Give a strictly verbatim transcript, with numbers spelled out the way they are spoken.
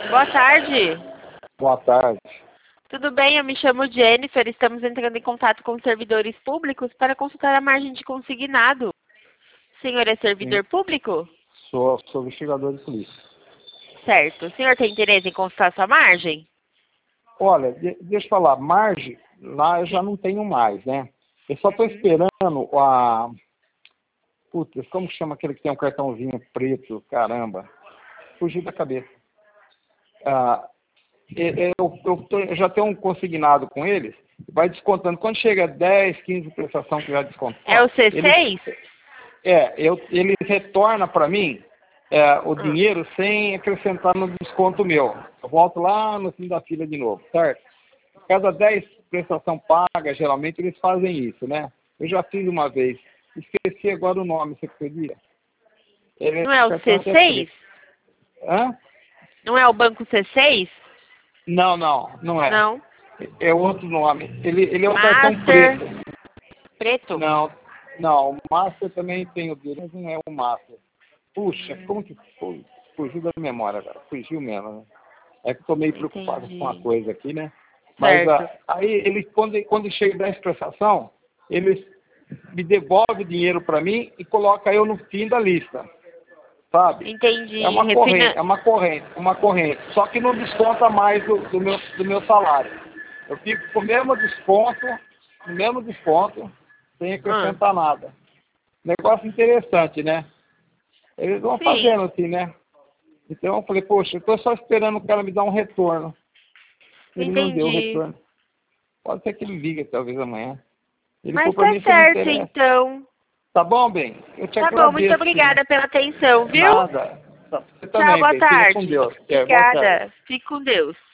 Boa tarde. Boa tarde. Tudo bem? Eu me chamo Jennifer. Estamos entrando em contato com servidores públicos para consultar a margem de consignado. O senhor é servidor Sim. público? Sou, sou investigador de polícia. Certo. O senhor tem interesse em consultar sua margem? Olha, de, deixa eu falar, margem, lá eu já não tenho mais, né? Eu só estou esperando a... Putz, como que chama aquele que tem um cartãozinho preto? Caramba. Fugiu da cabeça. Ah, eu, eu, tô, eu já tenho um consignado com eles, vai descontando. Quando chega a dez, quinze prestação que já descontou... É o C seis? Eles, é, eu, ele retorna para mim é, o Hum. dinheiro sem acrescentar no desconto meu. Eu volto lá no fim da fila de novo, certo? Cada dez prestação paga, geralmente eles fazem isso, né? Eu já fiz uma vez. Esqueci agora o nome, você acredita? Ele, Não é o cartão C até seis? preto. Hã? Não é o banco C seis? Não, não, não é. Não. É outro nome. Ele, ele é um cartão Master. preto. Preto? Não, não, o Master também tem o dele, mas não é o Master. Puxa, como que foi? Fugiu da memória agora, fugiu mesmo, né? É que estou meio preocupado Entendi. com uma coisa aqui, né? Mas Certo. ah, aí, eles, quando, quando chega dessa prestação, eles me devolvem o dinheiro para mim e colocam eu no fim da lista, sabe? Entendi. É uma Refina... corrente, é uma corrente, uma corrente. Só que não desconta mais do, do, meu, do meu salário. Eu fico com o mesmo desconto, o mesmo desconto, sem Ah, acrescentar nada. Negócio interessante, né? Eles vão sim. fazendo assim, né? Então eu falei, poxa, eu estou só esperando o cara me dar um retorno. Ele não deu o Entendi. retorno. Pode ser que ele ligue talvez amanhã. Ele Mas falou para tá mim que não certo, interessa. então. Tá bom, bem? Eu te Tá bom, muito agradeço, sim. obrigada pela atenção, viu? Nada. Você Tchau, também, boa bem. Fica com tarde. Deus. É, boa tarde. Obrigada. Fique com Deus.